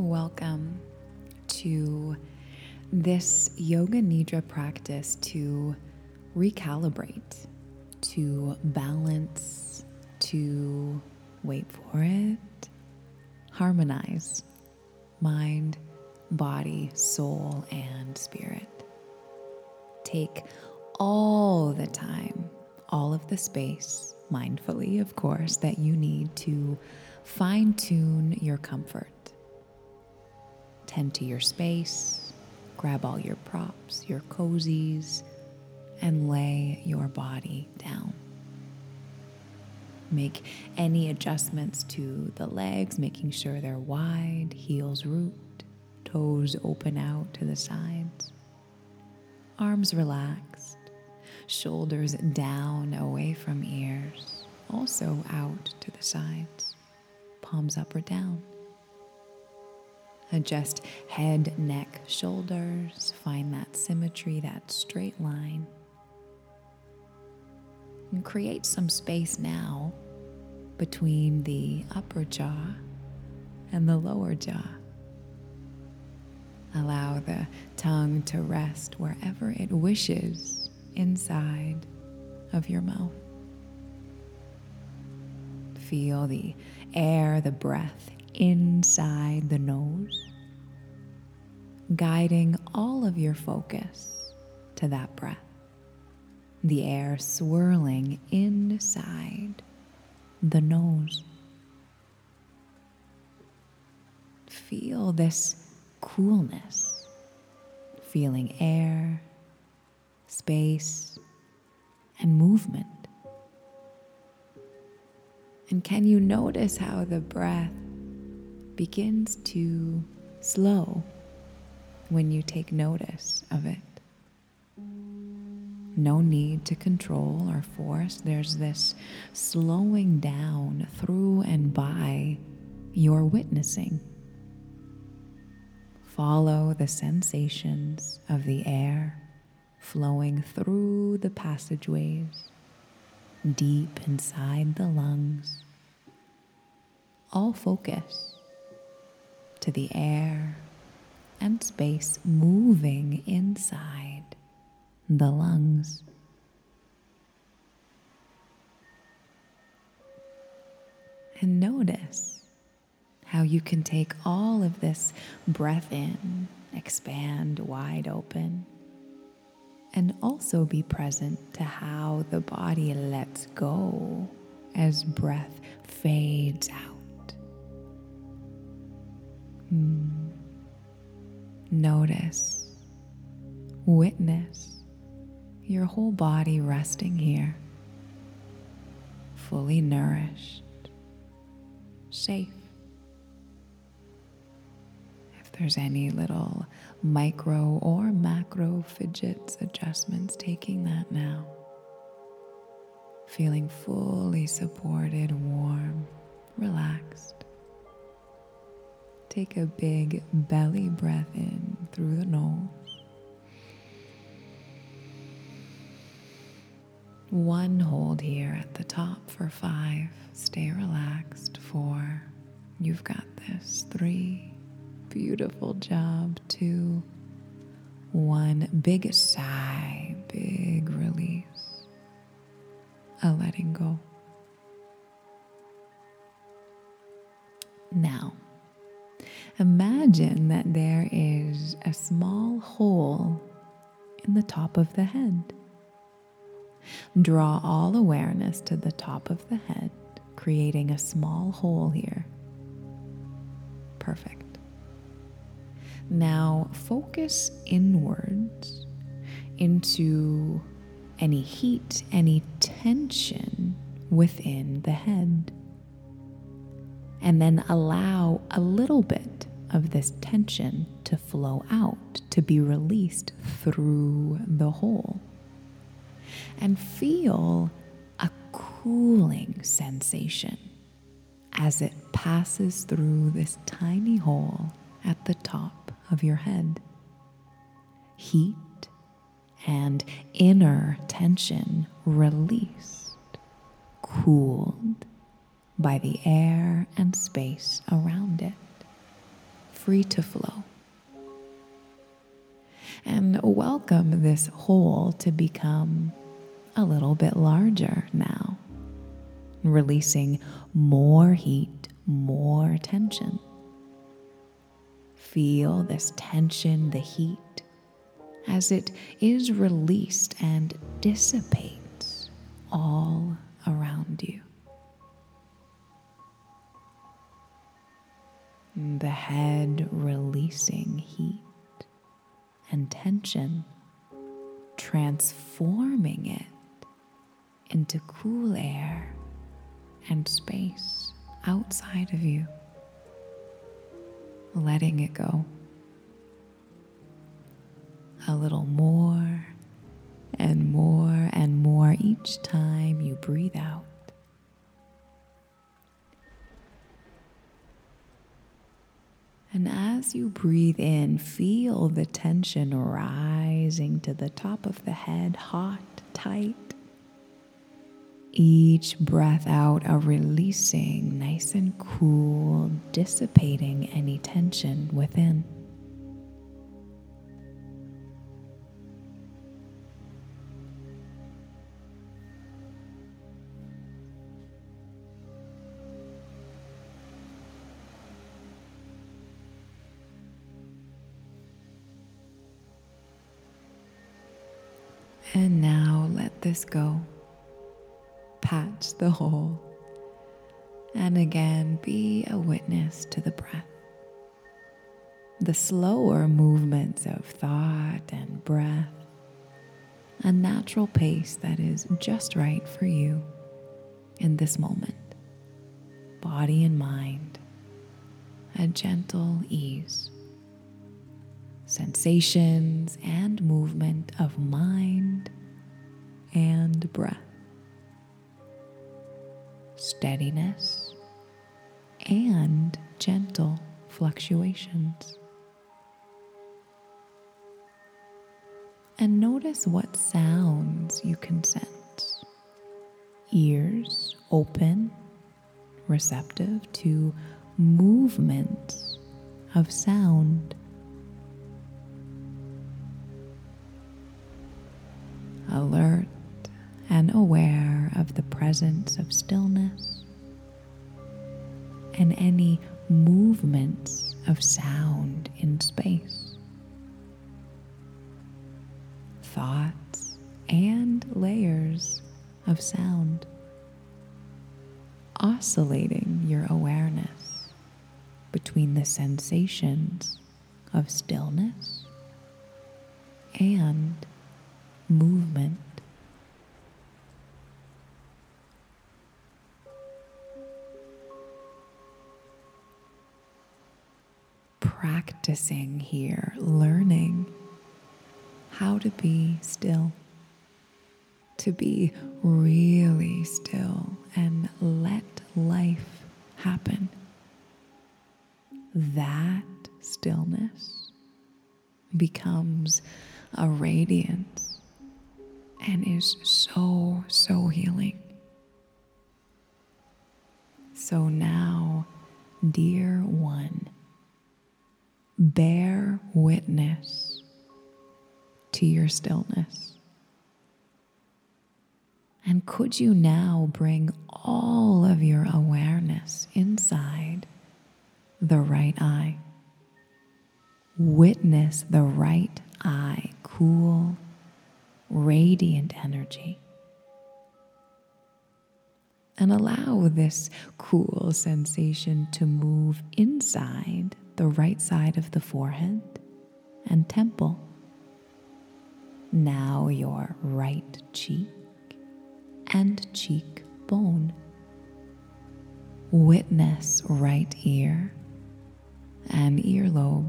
Welcome to this Yoga Nidra practice to recalibrate, to balance, to wait for it, harmonize mind, body, soul, and spirit. Take all the time, all of the space, mindfully, of course, that you need to fine-tune your comfort. Tend to your space, grab all your props, your cozies, and lay your body down. Make any adjustments to the legs, making sure they're wide, heels root, toes open out to the sides, arms relaxed, shoulders down away from ears, also out to the sides, palms up or down. Adjust head, neck, shoulders, find that symmetry, that straight line. And create some space now between the upper jaw and the lower jaw. Allow the tongue to rest wherever it wishes inside of your mouth. Feel the air, the breath inside the nose, guiding all of your focus to that breath. The air swirling inside the nose. Feel this coolness, feeling air, space, and movement. And can you notice how the breath begins to slow when you take notice of it? No need to control or force. There's this slowing down through and by your witnessing. Follow the sensations of the air flowing through the passageways, deep inside the lungs. All focus to the air and space moving inside the lungs. And notice how you can take all of this breath in, expand wide open, and also be present to how the body lets go as breath fades out. Notice, witness your whole body resting here, fully nourished, safe. If there's any little micro or macro fidgets, adjustments, taking that now. Feeling fully supported, warm, relaxed. Take a big belly breath in through the nose. One hold here at the top for 5. Stay relaxed. 4. You've got this. 3. Beautiful job. 2. 1. Big sigh. Big release. A letting go. Now, imagine that there is a small hole in the top of the head. Draw all awareness to the top of the head, creating a small hole here. Perfect. Now focus inwards into any heat, any tension within the head. And then allow a little bit of this tension to flow out, to be released through the hole. And feel a cooling sensation as it passes through this tiny hole at the top of your head. Heat and inner tension released, cooled by the air and space around it. free to flow. And welcome this hole to become a little bit larger now, releasing more heat, more tension. Feel this tension, the heat, as it is released and dissipates all around you. The head releasing heat and tension, transforming it into cool air and space outside of you, letting it go. A little more and more and more each time you breathe out. And as you breathe in, feel the tension rising to the top of the head, hot, tight. Each breath out, a releasing, nice and cool, dissipating any tension within. And now let this go. Patch the hole. And again, be a witness to the breath. The slower movements of thought and breath. A natural pace that is just right for you in this moment. Body and mind. A gentle ease. Sensations and movement of mind and breath. Steadiness and gentle fluctuations. And notice what sounds you can sense. Ears open, receptive to movements of sound. Alert and aware of the presence of stillness and any movements of sound in space. Thoughts and layers of sound, oscillating your awareness between the sensations of stillness and movement. Practicing here, learning how to be still, to be really still and let life happen. That stillness becomes a radiance and is so, so healing. So now, dear one, bear witness to your stillness. And could you now bring all of your awareness inside the right eye? Witness the right eye, cool, radiant energy. And allow this cool sensation to move inside the right side of the forehead and temple. Now your right cheek and cheekbone. Witness right ear and earlobe.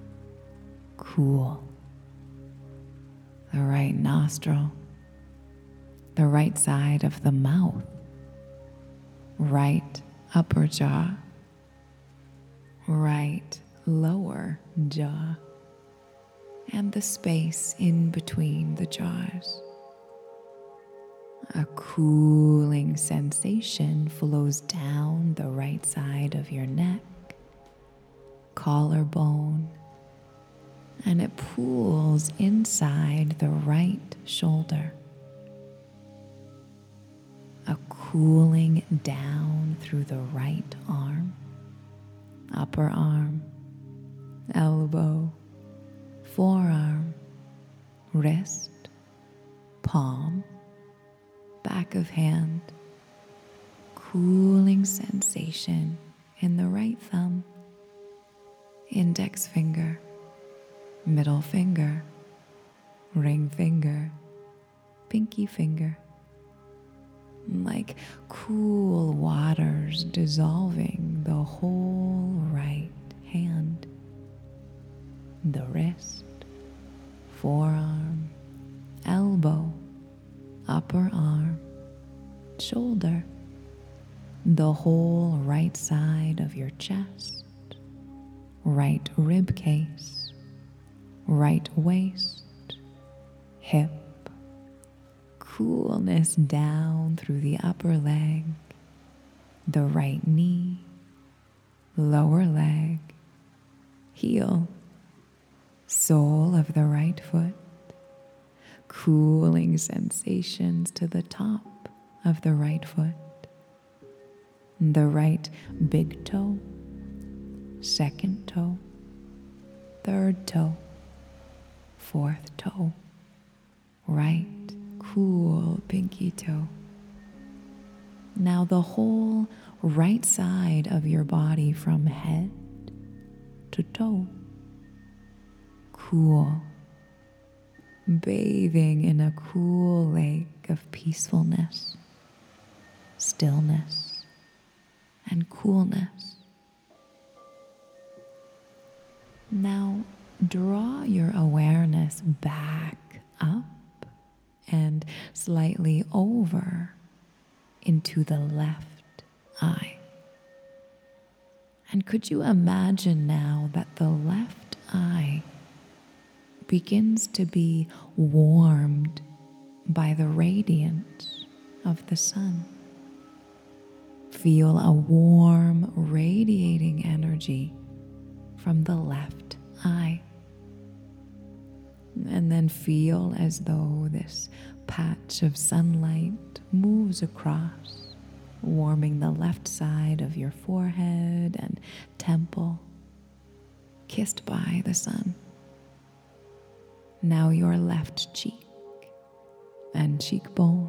Cool. The right nostril. The right side of the mouth. Right upper jaw. Right lower jaw. And the space in between the jaws. A cooling sensation flows down the right side of your neck, collarbone, and it pools inside the right shoulder, a cooling down through the right arm, upper arm, elbow, forearm, wrist, palm, back of hand, cooling sensation in the right thumb, index finger, middle finger, ring finger, pinky finger, like cool waters dissolving the whole right hand, the wrist, forearm, elbow, upper arm, shoulder, the whole right side of your chest, right rib case, right waist, hip, coolness down through the upper leg, the right knee, lower leg, heel, sole of the right foot, cooling sensations to the top of the right foot, the right big toe, second toe, third toe, fourth toe, right cool pinky toe. Now the whole right side of your body from head to toe, cool, bathing in a cool lake of peacefulness, stillness, and coolness. Now draw your awareness back up and slightly over into the left eye. And could you imagine now that the left eye begins to be warmed by the radiance of the sun? Feel a warm, radiating energy from the left eye. And then feel as though this patch of sunlight moves across, warming the left side of your forehead and temple, kissed by the sun. Now your left cheek and cheekbone.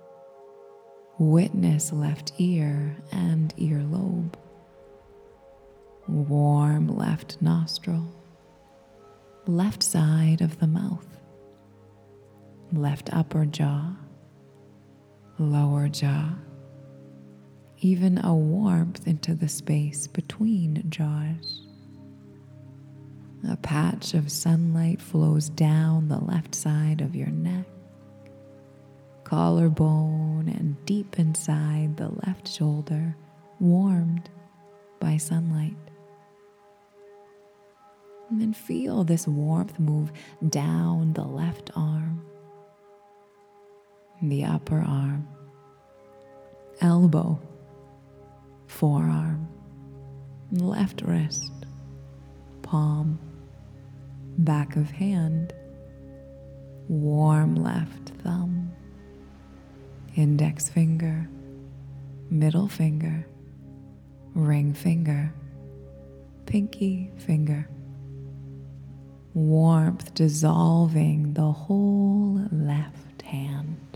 Witness left ear and earlobe. Warm left nostril. Left side of the mouth. Left upper jaw. Lower jaw. Even a warmth into the space between jaws. A patch of sunlight flows down the left side of your neck, collarbone, and deep inside the left shoulder, warmed by sunlight. And then feel this warmth move down the left arm, the upper arm, elbow, forearm, left wrist, palm, back of hand, warm left thumb, index finger, middle finger, ring finger, pinky finger. Warmth dissolving the whole left hand.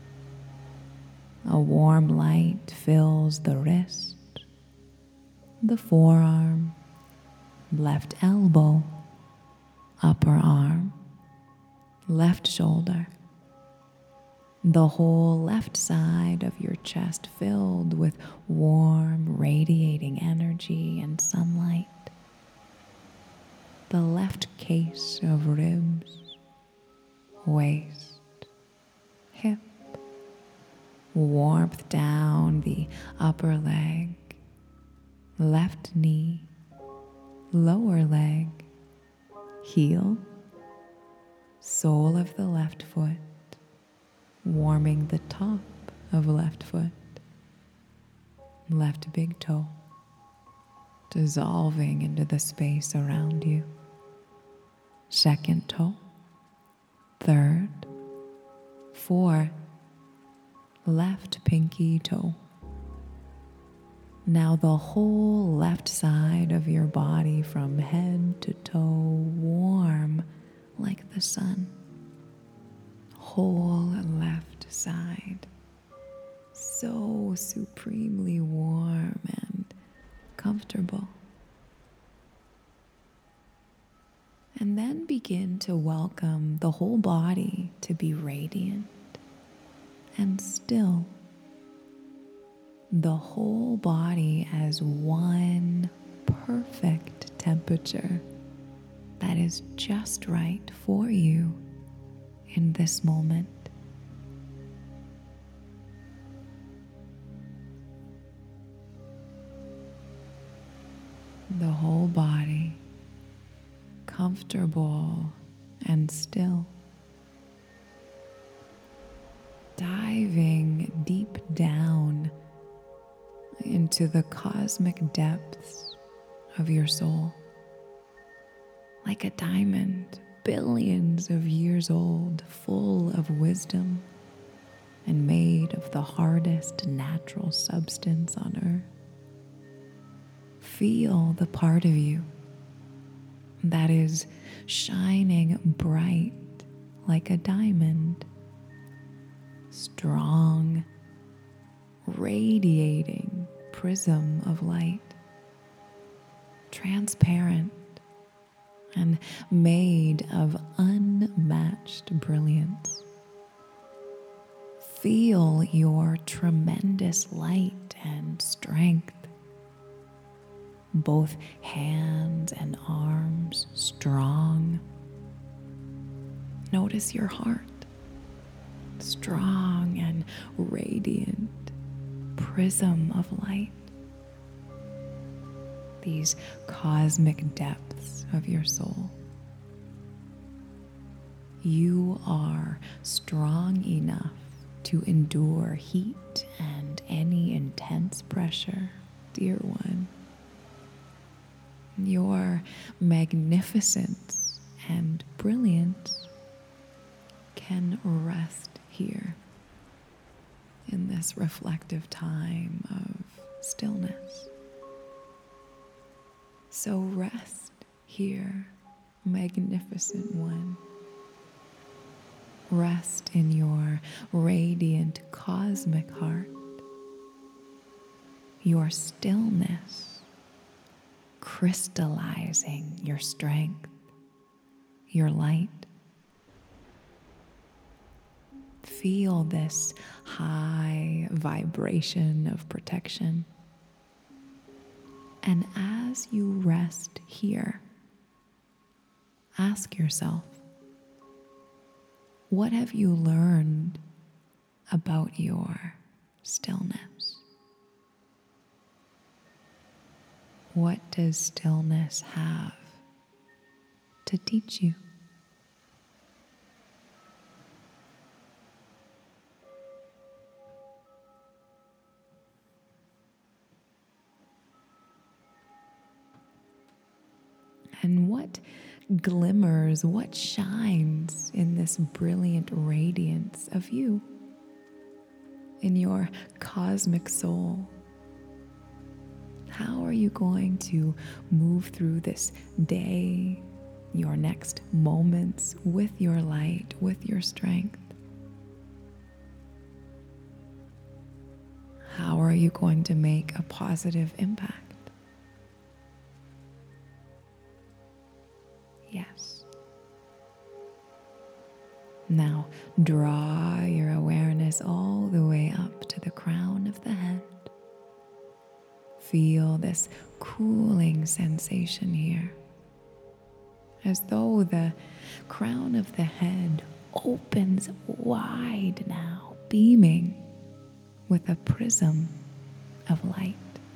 A warm light fills the wrist, the forearm, left elbow, upper arm, left shoulder, the whole left side of your chest filled with warm, radiating energy and sunlight, the left case of ribs, waist, hip, warmth down the upper leg, left knee, lower leg, heel, sole of the left foot, warming the top of left foot, left big toe, dissolving into the space around you. Second toe, third, fourth, left pinky toe. Now the whole left side of your body from head to toe warm like the sun. Whole left side so supremely warm and comfortable. And then begin to welcome the whole body to be radiant and still. The whole body as one perfect temperature that is just right for you in this moment. The whole body comfortable and still. Diving deep down into the cosmic depths of your soul. Like a diamond, billions of years old, full of wisdom, and made of the hardest natural substance on earth. Feel the part of you that is shining bright like a diamond, strong, radiating prism of light, transparent and made of unmatched brilliance. Feel your tremendous light and strength. Both hands and arms strong. Notice your heart, strong and radiant prism of light. These cosmic depths of your soul. You are strong enough to endure heat and any intense pressure, dear one. Your magnificence and brilliance can rest here in this reflective time of stillness. So rest here, magnificent one. Rest in your radiant cosmic heart, your stillness crystallizing your strength, your light. Feel this high vibration of protection. And as you rest here, ask yourself, what have you learned about your stillness? What does stillness have to teach you? And what glimmers, what shines in this brilliant radiance of you, in your cosmic soul? How are you going to move through this day, your next moments with your light, with your strength? How are you going to make a positive impact? Yes. Now draw your awareness all the way up to the crown of the head. Feel this cooling sensation here, as though the crown of the head opens wide now, beaming with a prism of light.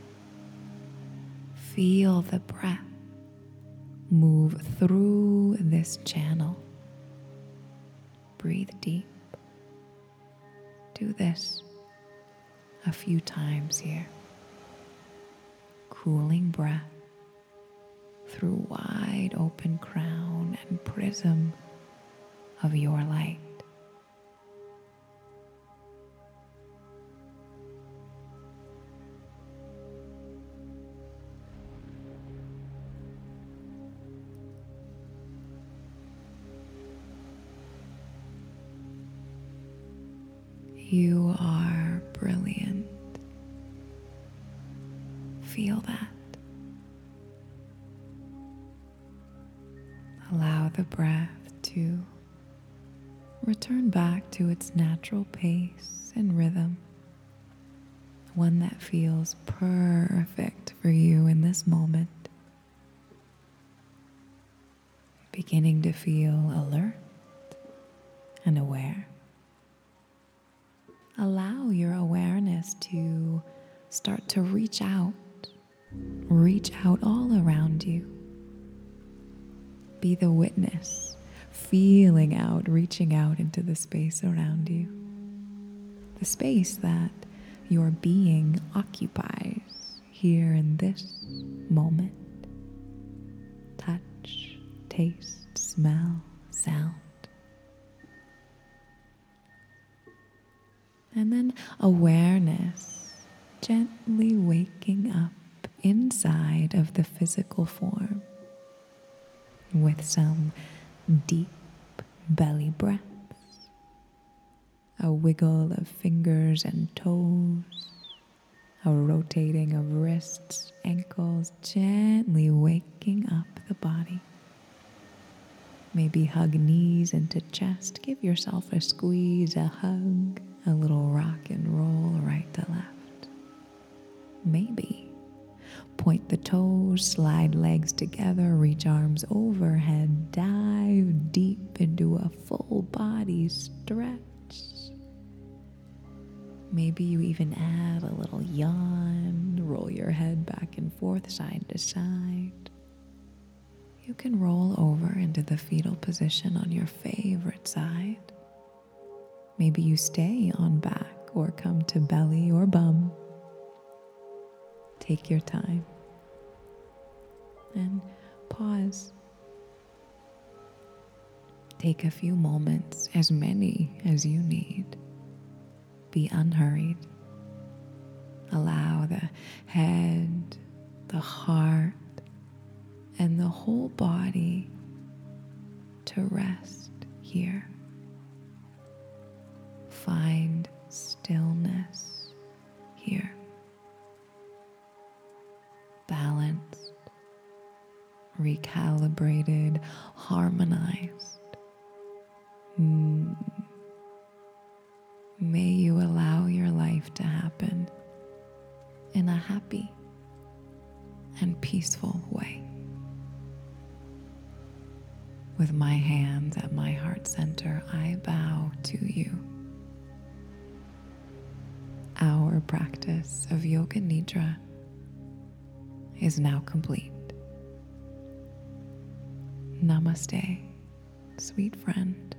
Feel the breath move through this channel. Breathe deep. Do this a few times here. Cooling breath through wide open crown and prism of your light. You are brilliant. Feel that. Allow the breath to return back to its natural pace and rhythm, one that feels perfect for you in this moment. Beginning to feel alert and aware. Allow your awareness to start to reach out all around you. Be the witness, feeling out, reaching out into the space around you. The space that your being occupies here in this moment. Touch, taste, smell, sound. And then awareness, gently waking up inside of the physical form with some deep belly breaths, a wiggle of fingers and toes, a rotating of wrists, ankles, gently waking up the body. Maybe hug knees into chest, give yourself a squeeze, a hug, a little rock and roll right to left. Maybe point the toes, slide legs together, reach arms overhead, dive deep into a full body stretch. Maybe you even add a little yawn, roll your head back and forth, side to side. You can roll over into the fetal position on your favorite side. Maybe you stay on back or come to belly or bum. Take your time and pause. Take a few moments, as many as you need. Be unhurried. Allow the head, the heart, and the whole body to rest here. Find stillness here. Balanced, recalibrated, harmonized. May you allow your life to happen in a happy and peaceful way. With my hands at my heart center, I bow to you. Our practice of Yoga Nidra is now complete. Namaste, sweet friend.